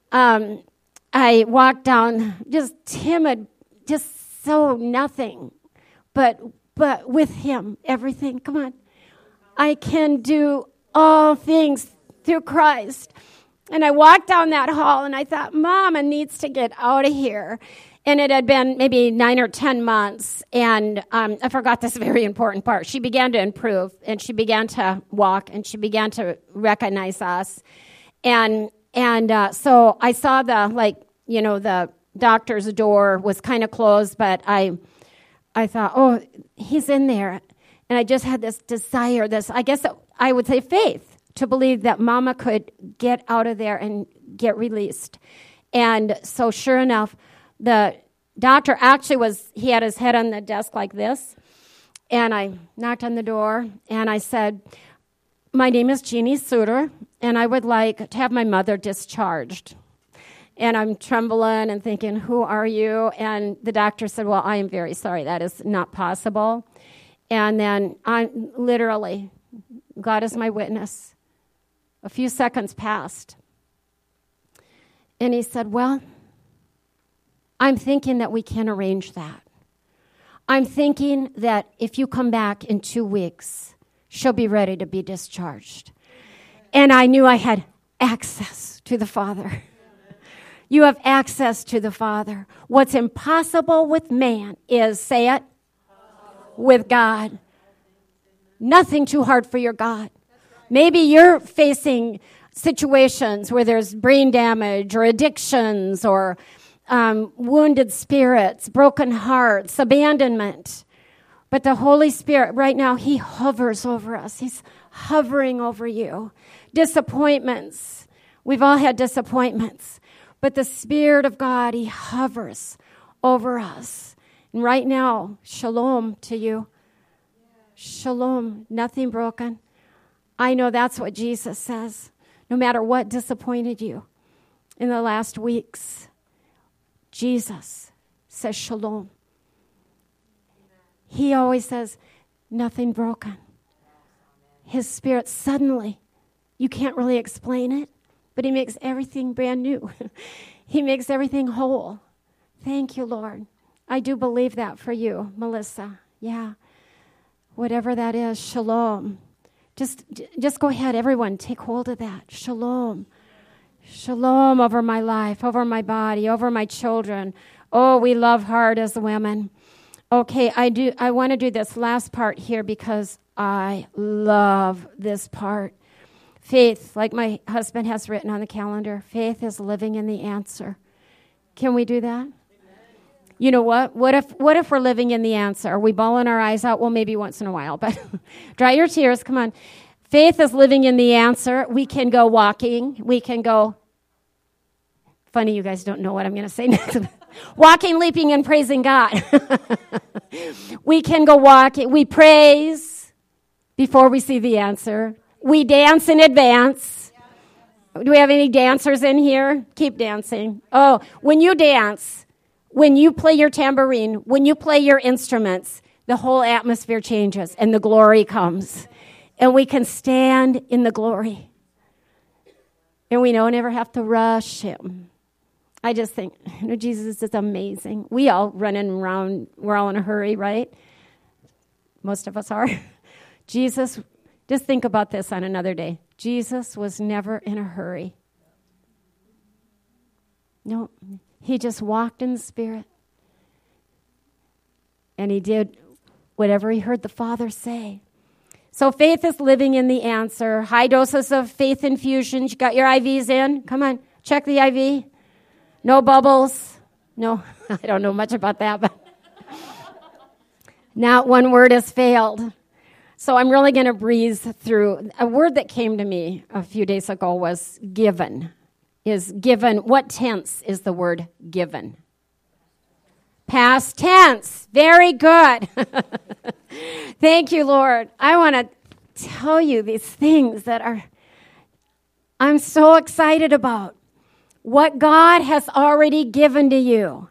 I walked down just timid, just so nothing, but with him, everything. Come on. I can do all things through Christ. And I walked down that hall, and I thought, Mama needs to get out of here. And it had been maybe 9 or 10 months, and I forgot this very important part. She began to improve, and she began to walk, and she began to recognize us. And so I saw the doctor's door was kind of closed, but I thought, oh, he's in there. And I just had this desire, I guess I would say faith, to believe that Mama could get out of there and get released. And so sure enough, the doctor actually he had his head on the desk like this. And I knocked on the door, and I said, my name is Jeannie Suter, and I would like to have my mother discharged. And I'm trembling and thinking, who are you? And the doctor said, well, I am very sorry. That is not possible. And then literally, God is my witness. A few seconds passed. And he said, well, I'm thinking that we can arrange that. I'm thinking that if you come back in 2 weeks, she'll be ready to be discharged. And I knew I had access to the Father. You have access to the Father. What's impossible with man is, say it, with God. Nothing too hard for your God. Maybe you're facing situations where there's brain damage or addictions or wounded spirits, broken hearts, abandonment. But the Holy Spirit, right now, He hovers over us. He's hovering over you. Disappointments. We've all had disappointments. But the Spirit of God, He hovers over us. And right now, shalom to you. Shalom, nothing broken. I know that's what Jesus says. No matter what disappointed you in the last weeks, Jesus says shalom. He always says, nothing broken. His Spirit suddenly, you can't really explain it, but He makes everything brand new. He makes everything whole. Thank you, Lord. I do believe that for you, Melissa. Yeah. Whatever that is, shalom. Just go ahead, everyone, take hold of that. Shalom. Shalom over my life, over my body, over my children. Oh, we love hard as women. Okay, I want to do this last part here because I love this part. Faith, like my husband has written on the calendar, faith is living in the answer. Can we do that? You know what? What if we're living in the answer? Are we bawling our eyes out? Well, maybe once in a while, but dry your tears. Come on. Faith is living in the answer. We can go walking. We can go. Funny, you guys don't know what I'm going to say next. Walking, leaping, and praising God. We can go walking. We praise before we see the answer. We dance in advance. Do we have any dancers in here? Keep dancing. Oh, when you dance, when you play your tambourine, when you play your instruments, the whole atmosphere changes and the glory comes. And we can stand in the glory. And we don't ever have to rush Him. I just think, Jesus is amazing. We all running around, we're all in a hurry, right? Most of us are. Jesus, just think about this on another day. Jesus was never in a hurry. No, He just walked in the Spirit. And He did whatever He heard the Father say. So faith is living in the answer. High doses of faith infusions. You got your IVs in? Come on, check the IV. No bubbles. No, I don't know much about that, but not one word has failed. So I'm really going to breeze through. A word that came to me a few days ago was given. is given. What tense is the word given? Past tense. Very good. Thank you, Lord. I want to tell you these things that I'm so excited about. What God has already given to you.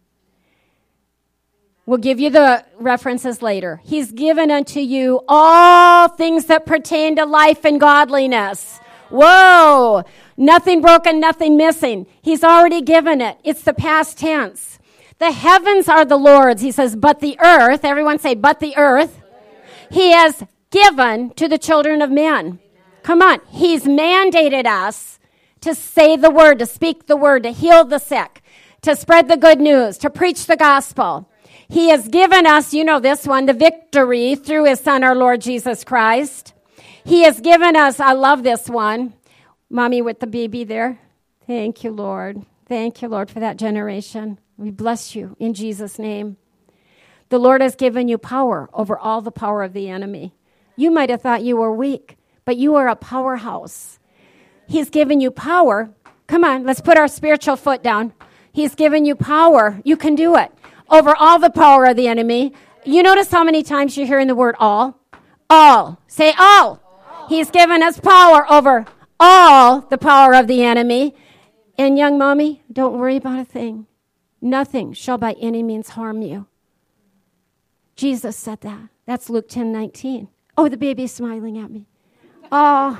We'll give you the references later. He's given unto you all things that pertain to life and godliness. Whoa! Nothing broken, nothing missing. He's already given it. It's the past tense. The heavens are the Lord's. He says, but the earth, everyone say, but the earth, he has given to the children of men. Come on. He's mandated us to say the word, to speak the word, to heal the sick, to spread the good news, to preach the gospel. He has given us, you know this one, the victory through his son, our Lord Jesus Christ. He has given us, I love this one, Mommy with the baby there. Thank you, Lord. Thank you, Lord, for that generation. We bless you in Jesus' name. The Lord has given you power over all the power of the enemy. You might have thought you were weak, but you are a powerhouse. He's given you power. Come on, let's put our spiritual foot down. He's given you power. You can do it. Over all the power of the enemy. You notice how many times you're hearing the word all? All. Say all. He's given us power over all the power of the enemy. And young mommy, don't worry about a thing. Nothing shall by any means harm you. Jesus said that. That's Luke 10:19. Oh, the baby's smiling at me. Oh.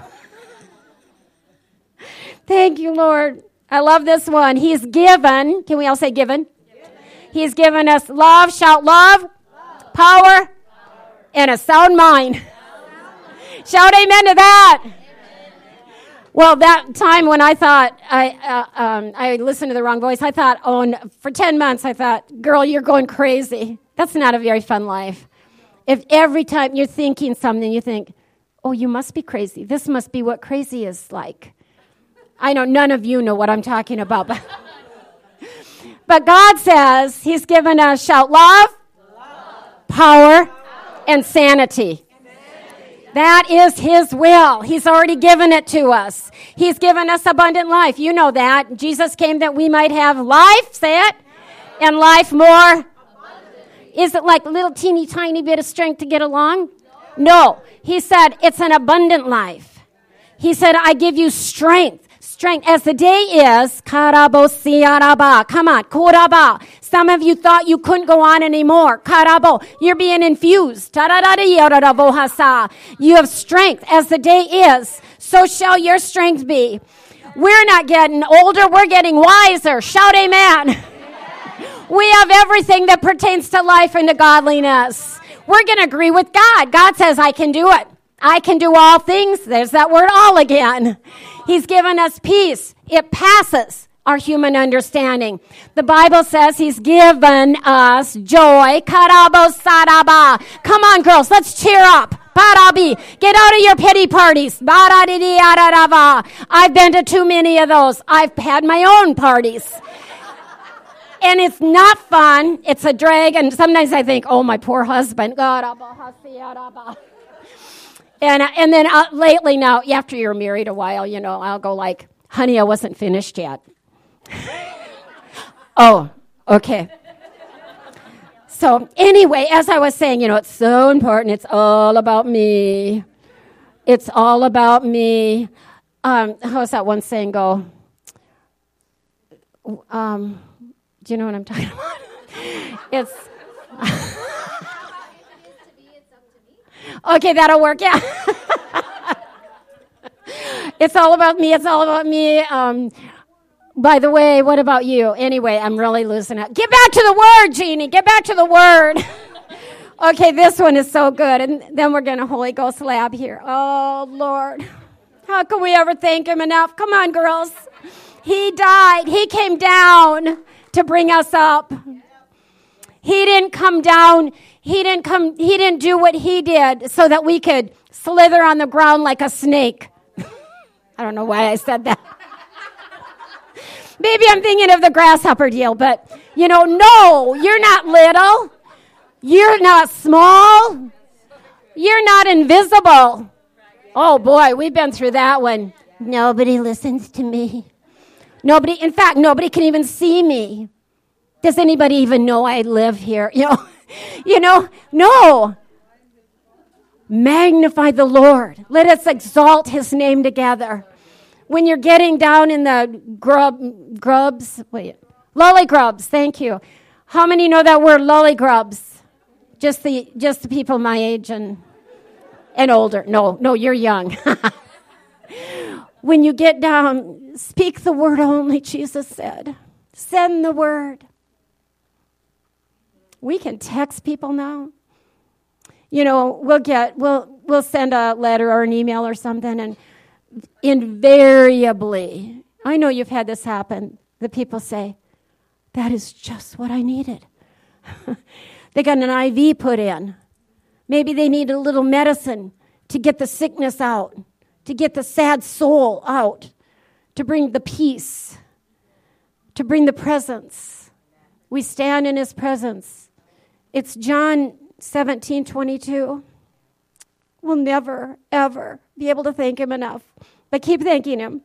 Thank you, Lord. I love this one. He's given. Can we all say given? He's given us love, shout love, power, and a sound mind. Shout amen to that. Well, that time when I thought, I listened to the wrong voice, I thought, for 10 months, I thought, girl, you're going crazy. That's not a very fun life. If every time you're thinking something, you think, oh, you must be crazy. This must be what crazy is like. I know none of you know what I'm talking about, but God says he's given us, shout love, power, and sanity. That is his will. He's already given it to us. He's given us abundant life. You know that. Jesus came that we might have life, say it, and life more. Is it like a little teeny tiny bit of strength to get along? No. He said it's an abundant life. He said, I give you strength. Strength. As the day is, karabo siaraba. Come on, kuraba. Some of you thought you couldn't go on anymore. Karabo. You're being infused. You have strength. As the day is, so shall your strength be. We're not getting older. We're getting wiser. Shout amen. We have everything that pertains to life and to godliness. We're going to agree with God. God says, I can do it. I can do all things. There's that word all again. He's given us peace. It passes our human understanding. The Bible says he's given us joy. Karabo saraba. Come on, girls, let's cheer up. Parabi. Get out of your pity parties. I've been to too many of those. I've had my own parties. And it's not fun. It's a drag. And sometimes I think, oh, my poor husband. And then lately now, after you're married a while, I'll go like, honey, I wasn't finished yet. Oh, okay. So anyway, as I was saying, it's so important. It's all about me. It's all about me. How's that one saying go? Do you know what I'm talking about? It's... Okay, that'll work, yeah. It's all about me. It's all about me. By the way, what about you? Anyway, I'm really losing it. Get back to the word, Jeannie. Get back to the word. Okay, this one is so good. And then we're going to Holy Ghost lab here. Oh, Lord. How can we ever thank him enough? Come on, girls. He died. He came down to bring us up. He didn't come down. He didn't do what he did so that we could slither on the ground like a snake. I don't know why I said that. Maybe I'm thinking of the grasshopper deal, but, no, you're not little. You're not small. You're not invisible. Oh, boy, we've been through that one. Nobody listens to me. In fact, nobody can even see me. Does anybody even know I live here? No. Magnify the Lord. Let us exalt his name together. When you're getting down in the lollygrubs, thank you. How many know that word, lollygrubs? Just the people my age and older. No, you're young. When you get down, speak the word only, Jesus said. Send the word. We can text people now. We'll send a letter or an email or something, and invariably, I know you've had this happen, the people say, that is just what I needed. They got an IV put in. Maybe they need a little medicine to get the sickness out, to get the sad soul out, to bring the peace, to bring the presence. We stand in his presence. It's John 17:22. We'll never, ever be able to thank him enough, but keep thanking him.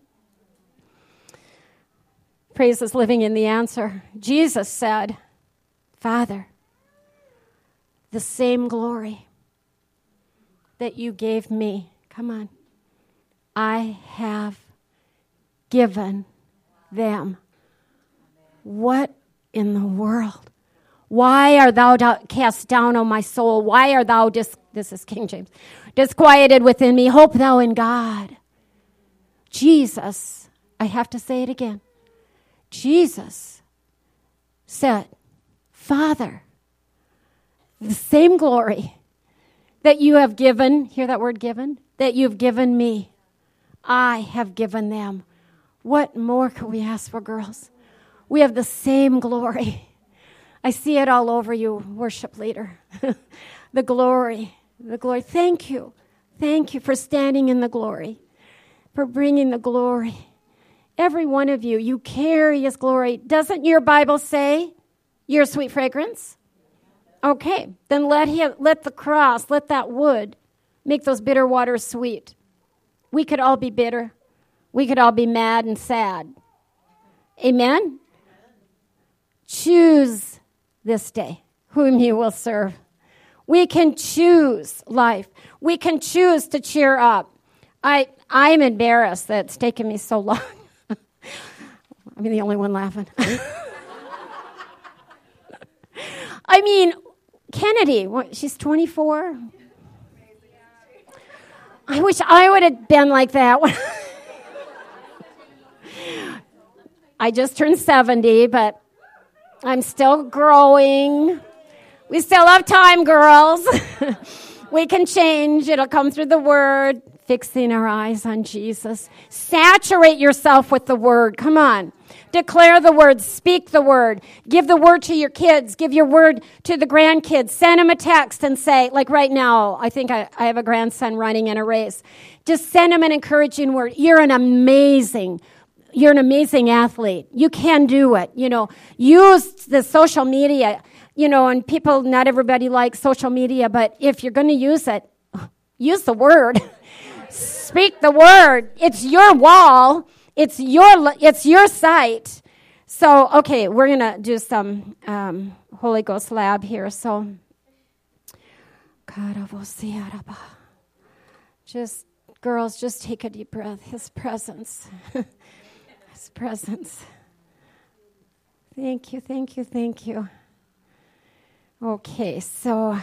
Praise is living in the answer. Jesus said, Father, the same glory that you gave me, come on, I have given them. What in the world? Why art thou cast down, O my soul? Why art thou, this is King James, disquieted within me? Hope thou in God. Jesus, I have to say it again. Jesus said, Father, the same glory that you have given, hear that word given? That you've given me, I have given them. What more could we ask for, girls? We have the same glory. I see it all over you, worship leader. The glory. Thank you. Thank you for standing in the glory, for bringing the glory. Every one of you, you carry his glory. Doesn't your Bible say you're a sweet fragrance? Okay, then let the cross, let that wood make those bitter waters sweet. We could all be bitter. We could all be mad and sad. Amen? Choose this day whom you will serve. We can choose life. We can choose to cheer up. I'm embarrassed that it's taken me so long. I'm the only one laughing. I mean, Kennedy, she's 24. I wish I would have been like that. I just turned 70, but I'm still growing. We still have time, girls. We can change. It'll come through the word. Fixing our eyes on Jesus. Saturate yourself with the word. Come on. Declare the word. Speak the word. Give the word to your kids. Give your word to the grandkids. Send them a text and say, like right now, I think I have a grandson running in a race. Just send him an encouraging word. You're an amazing athlete. You can do it. Use the social media, and people, not everybody likes social media, but if you're going to use it, use the word. Speak the word. It's your wall. It's your site. So, okay, we're going to do some Holy Ghost lab here. So, girls, just take a deep breath. His presence. His presence. Thank you, thank you, thank you. Okay, so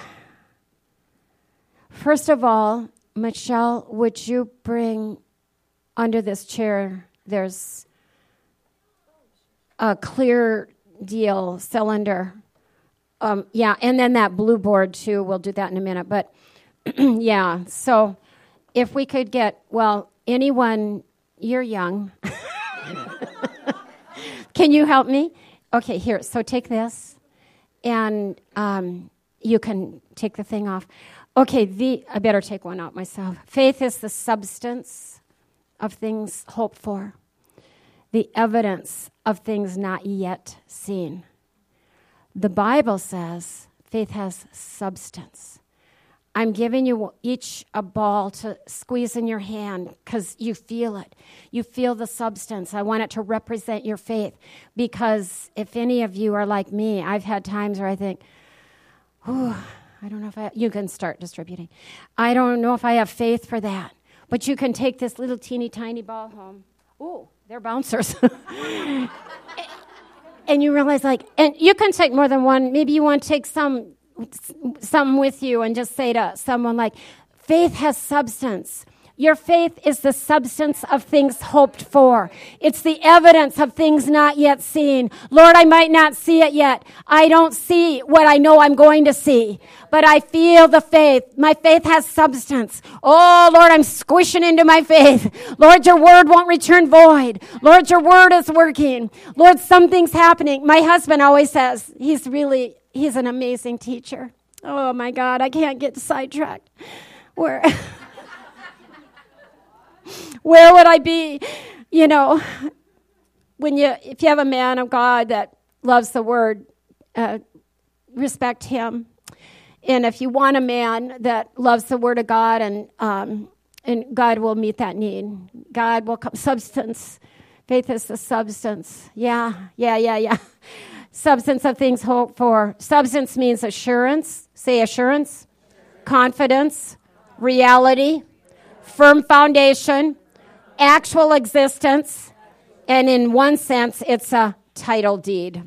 first of all, Michelle, would you bring under this chair, there's a clear deal cylinder. Yeah, and then that blue board too. We'll do that in a minute. But yeah, so if we could get, anyone, you're young. Can you help me? Okay, here. So take this, and you can take the thing off. Okay, I better take one out myself. Faith is the substance of things hoped for, the evidence of things not yet seen. The Bible says faith has substance. I'm giving you each a ball to squeeze in your hand because you feel it. You feel the substance. I want it to represent your faith because if any of you are like me, I've had times where I think, oh, I don't know if you can start distributing. I don't know if I have faith for that. But you can take this little teeny tiny ball home. Oh, they're bouncers. And you realize and you can take more than one. Maybe you want to take something with you and just say to someone faith has substance. Your faith is the substance of things hoped for. It's the evidence of things not yet seen. Lord, I might not see it yet. I don't see what I know I'm going to see, but I feel the faith. My faith has substance. Oh, Lord, I'm squishing into my faith. Lord, your word won't return void. Lord, your word is working. Lord, something's happening. My husband always says he's an amazing teacher. Oh, my God, I can't get sidetracked. Where would I be? If you have a man of God that loves the word, respect him. And if you want a man that loves the word of God, and God will meet that need. God will come. Substance. Faith is the substance. Yeah. Substance of things hoped for. Substance means assurance. Say assurance. Confidence. Reality. Firm foundation, actual existence, and in one sense, it's a title deed.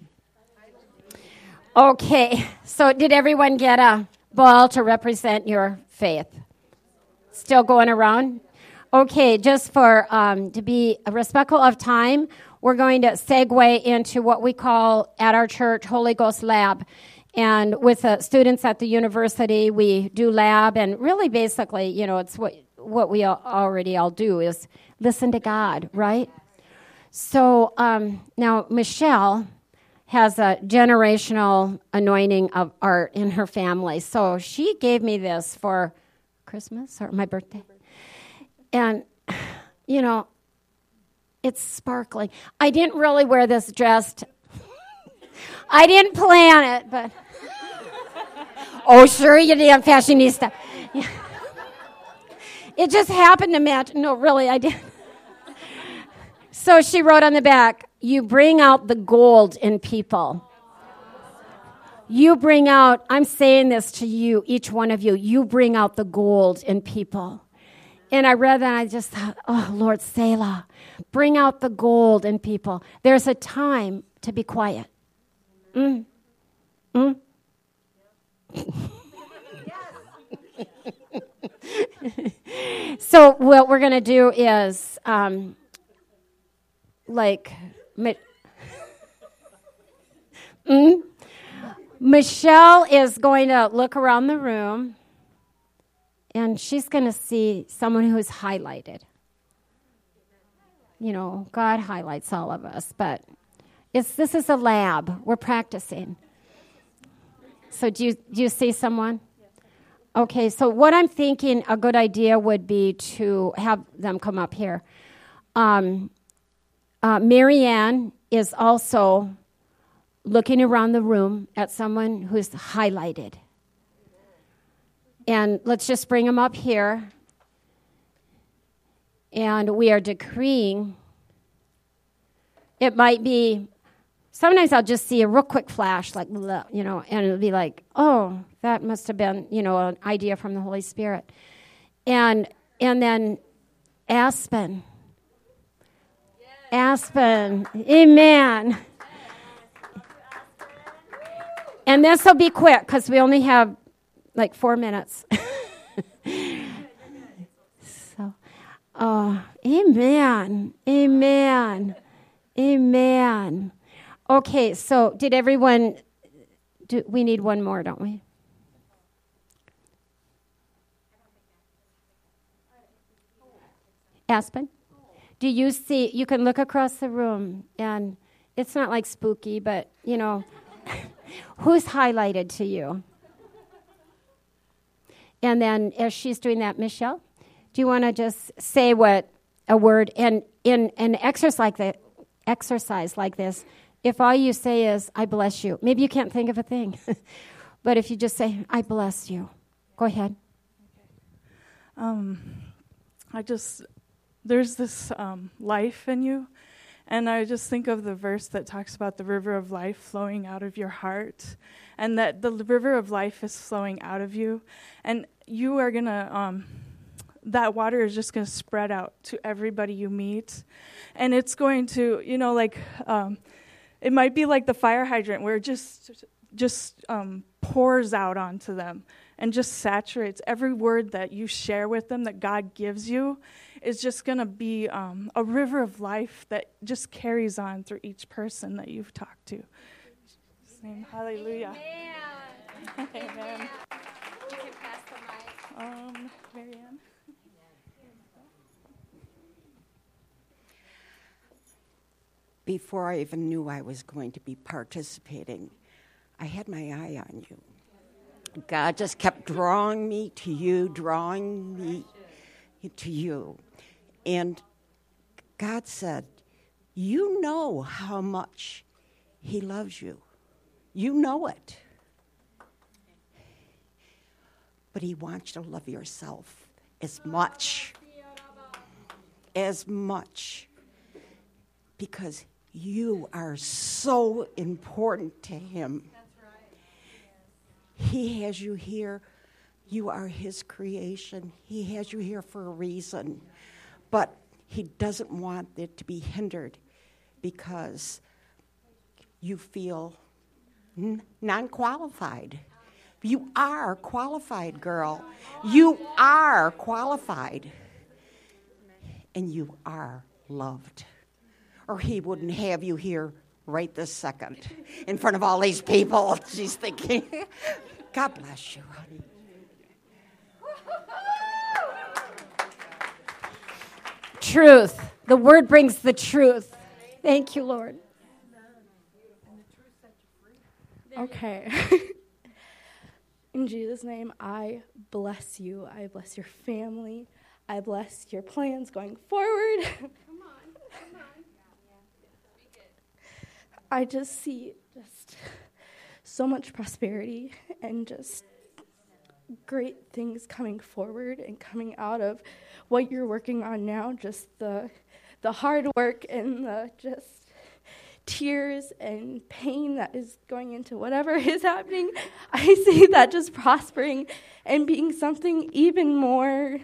Okay, so did everyone get a ball to represent your faith? Still going around? Okay, just for to be respectful of time, we're going to segue into what we call at our church Holy Ghost Lab. And with the students at the university, we do lab, and really basically, it's what we already all do is listen to God, right? So now Michelle has a generational anointing of art in her family. So she gave me this for Christmas or my birthday. And, it's sparkling. I didn't really wear this dress. I didn't plan it, but... Oh, sure you did, fashionista. Yeah. It just happened to match. No, really, I didn't. So she wrote on the back, you bring out the gold in people. You bring out, I'm saying this to you, each one of you, you bring out the gold in people. And I read that and I just thought, oh, Lord, Selah, bring out the gold in people. There's a time to be quiet. So what we're going to do is Michelle is going to look around the room and she's going to see someone who's highlighted. God highlights all of us, but this is a lab. We're practicing. So do you see someone? Okay, so what I'm thinking a good idea would be to have them come up here. Marianne is also looking around the room at someone who's highlighted. And let's just bring them up here. And we are decreeing. It might be, sometimes I'll just see a real quick flash, and it'll be like, oh, that must have been, an idea from the Holy Spirit. And then Aspen. Aspen. Amen. And this will be quick because we only have 4 minutes. Amen. Amen. Amen. Okay, so did everyone, we need one more, don't we? Aspen? Do you see, you can look across the room, and it's not like spooky, but, who's highlighted to you? And then as she's doing that, Michelle, do you want to just say a word? And in an exercise like this, if all you say is, I bless you, maybe you can't think of a thing, but if you just say, I bless you, go ahead. There's this life in you. And I just think of the verse that talks about the river of life flowing out of your heart, and that the river of life is flowing out of you. And you are going to, that water is just going to spread out to everybody you meet. And it's going to, it might be like the fire hydrant where it just pours out onto them and just saturates every word that you share with them that God gives you. Is just going to be a river of life that just carries on through each person that you've talked to. In Jesus' name, hallelujah. Amen. Amen. You can pass the mic. Marianne. Before I even knew I was going to be participating, I had my eye on you. God just kept drawing me to you, drawing me to you. And God said, you know how much he loves you. You know it. But he wants you to love yourself as much. Because you are so important to him. He has you here. You are his creation. He has you here for a reason. But he doesn't want it to be hindered because you feel non-qualified. You are qualified, girl. You are qualified. And you are loved. Or he wouldn't have you here right this second in front of all these people. She's thinking, God bless you, honey. Truth. The word brings the truth. Thank you, Lord. Okay. In Jesus' name, I bless you. I bless your family. I bless your plans going forward. Come on. I just see so much prosperity and just great things coming forward and coming out of what you're working on now, just the hard work and the just tears and pain that is going into whatever is happening. I see that just prospering and being something even more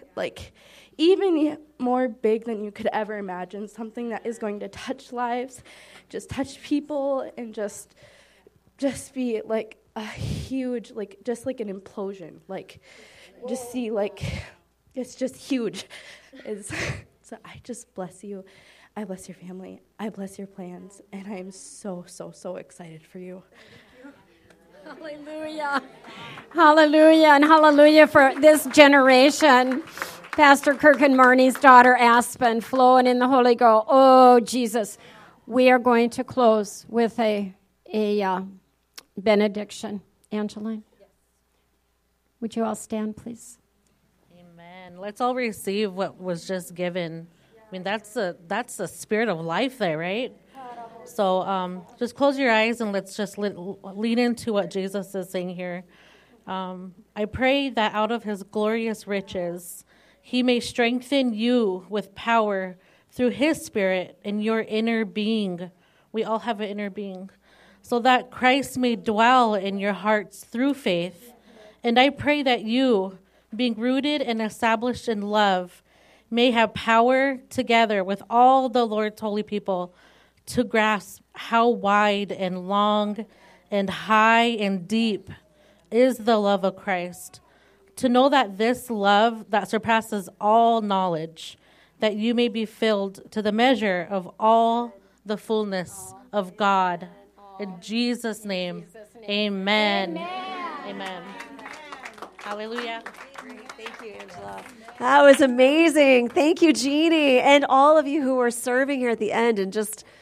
big than you could ever imagine, something that is going to touch lives, just touch people, and just be like a huge, just like an implosion, just see, it's just huge. So I just bless you. I bless your family. I bless your plans. And I am so, so, so excited for you. Hallelujah. Hallelujah. And hallelujah for this generation. Pastor Kirk and Marnie's daughter, Aspen, flowing in the Holy Ghost. Oh, Jesus. We are going to close with a benediction. Angeline? Yes. Would you all stand, please? Amen. Let's all receive what was just given. I mean, that's the spirit of life there, right? So just close your eyes and let's just lean into what Jesus is saying here. I pray that out of his glorious riches, he may strengthen you with power through his spirit in your inner being. We all have an inner being. So that Christ may dwell in your hearts through faith. And I pray that you, being rooted and established in love, may have power together with all the Lord's holy people to grasp how wide and long and high and deep is the love of Christ. To know that this love that surpasses all knowledge, that you may be filled to the measure of all the fullness of God. In Jesus' name, amen. Amen. Hallelujah. Thank you, Angela. That was amazing. Thank you, Jeannie, and all of you who were serving here at the end and just